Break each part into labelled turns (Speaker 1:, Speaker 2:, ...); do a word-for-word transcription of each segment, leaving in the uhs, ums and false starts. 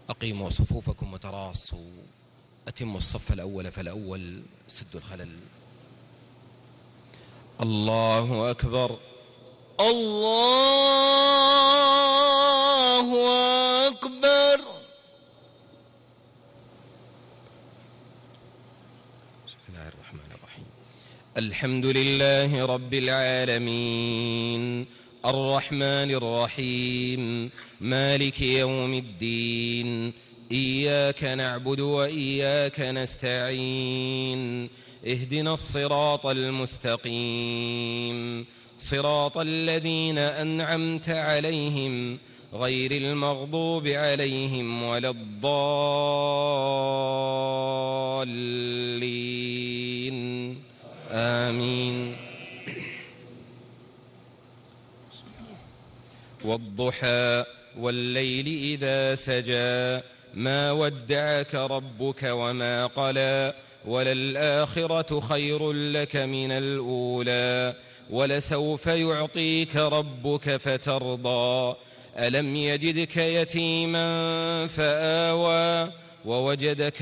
Speaker 1: أقيموا صفوفكم وتراصوا، أتموا الصف الأول فالأول، سدوا الخلل. الله أكبر.
Speaker 2: الله أكبر.
Speaker 1: بسم الله الرحمن الرحيم. الحمد لله رب العالمين، الرحمن الرحيم، مالك يوم الدين، إياك نعبد وإياك نستعين، اهدنا الصراط المستقيم، صراط الذين أنعمت عليهم غير المغضوب عليهم ولا الضالين، آمين. والضحى والليل إذا سجى، ما ودعك ربك وما قلى، وللآخرة خير لك من الأولى، ولسوف يعطيك ربك فترضى. ألم يجدك يتيما فآوى، ووجدك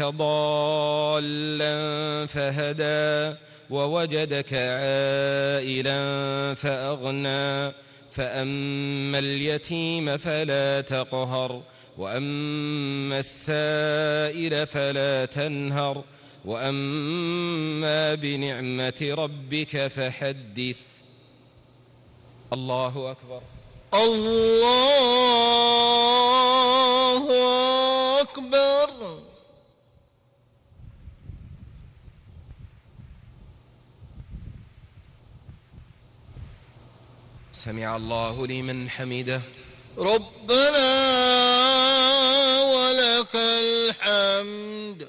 Speaker 1: ضالا فهدى، ووجدك عائلا فأغنى. فأما اليتيم فلا تقهر، وأما السائل فلا تنهر، وأما بنعمة ربك فحدث. الله أكبر.
Speaker 2: الله أكبر.
Speaker 1: سمع الله لمن حمده.
Speaker 2: ربنا ولك الحمد.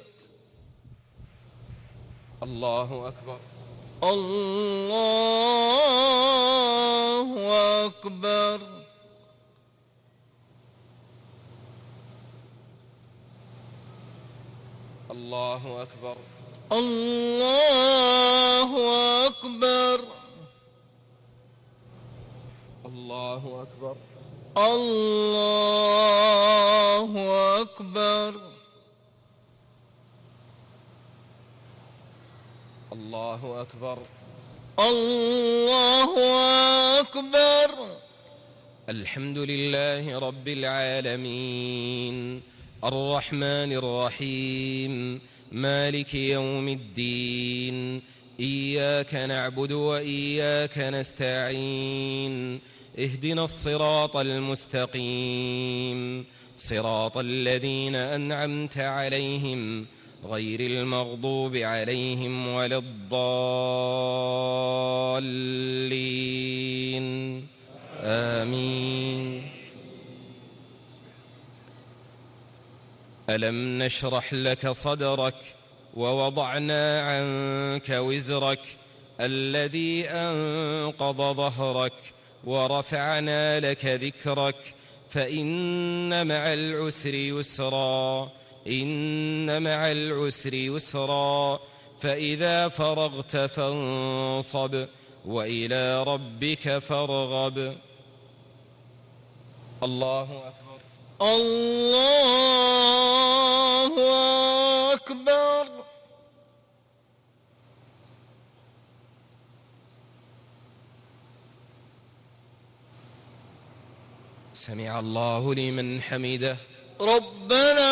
Speaker 1: الله أكبر.
Speaker 2: الله أكبر.
Speaker 1: الله أكبر.
Speaker 2: الله أكبر.
Speaker 1: الله أكبر.
Speaker 2: الله أكبر.
Speaker 1: الله أكبر.
Speaker 2: الله أكبر.
Speaker 1: الحمد لله رب العالمين، الرحمن الرحيم، مالك يوم الدين، إياك نعبد وإياك نستعين، اهدنا الصراط المستقيم، صراط الذين أنعمت عليهم غير المغضوب عليهم ولا الضالين، آمين. ألم نشرح لك صدرك ووضعنا عنك وزرك الذي أنقض ظهرك ورفعنا لك ذكرك، فإن مع العسر يسرا، إن مع العسر يسرا، فإذا فرغت فانصب وإلى ربك فارغب. الله أكبر.
Speaker 2: الله أكبر.
Speaker 1: سمع الله لمن حمده.
Speaker 2: ربنا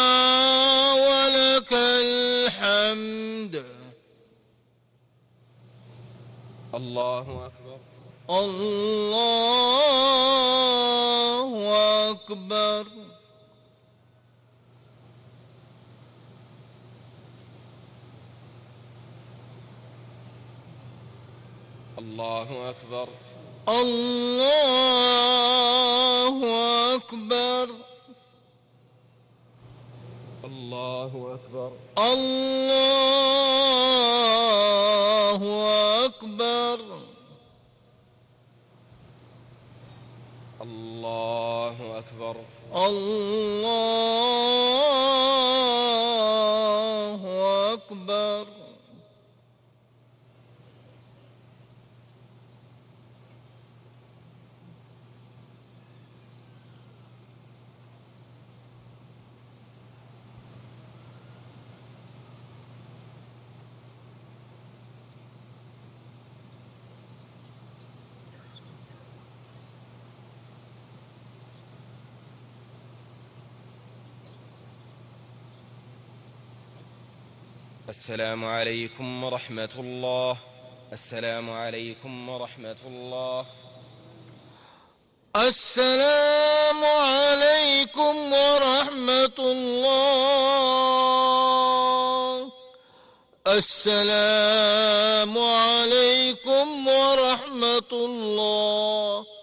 Speaker 2: ولك الحمد.
Speaker 1: الله أكبر.
Speaker 2: الله أكبر.
Speaker 1: الله أكبر.
Speaker 2: الله أكبر.
Speaker 1: الله أكبر.
Speaker 2: الله أكبر.
Speaker 1: الله أكبر.
Speaker 2: الله أكبر.
Speaker 1: السلام عليكم ورحمة الله. السلام عليكم ورحمة الله.
Speaker 2: السلام عليكم ورحمة الله. السلام عليكم ورحمة الله.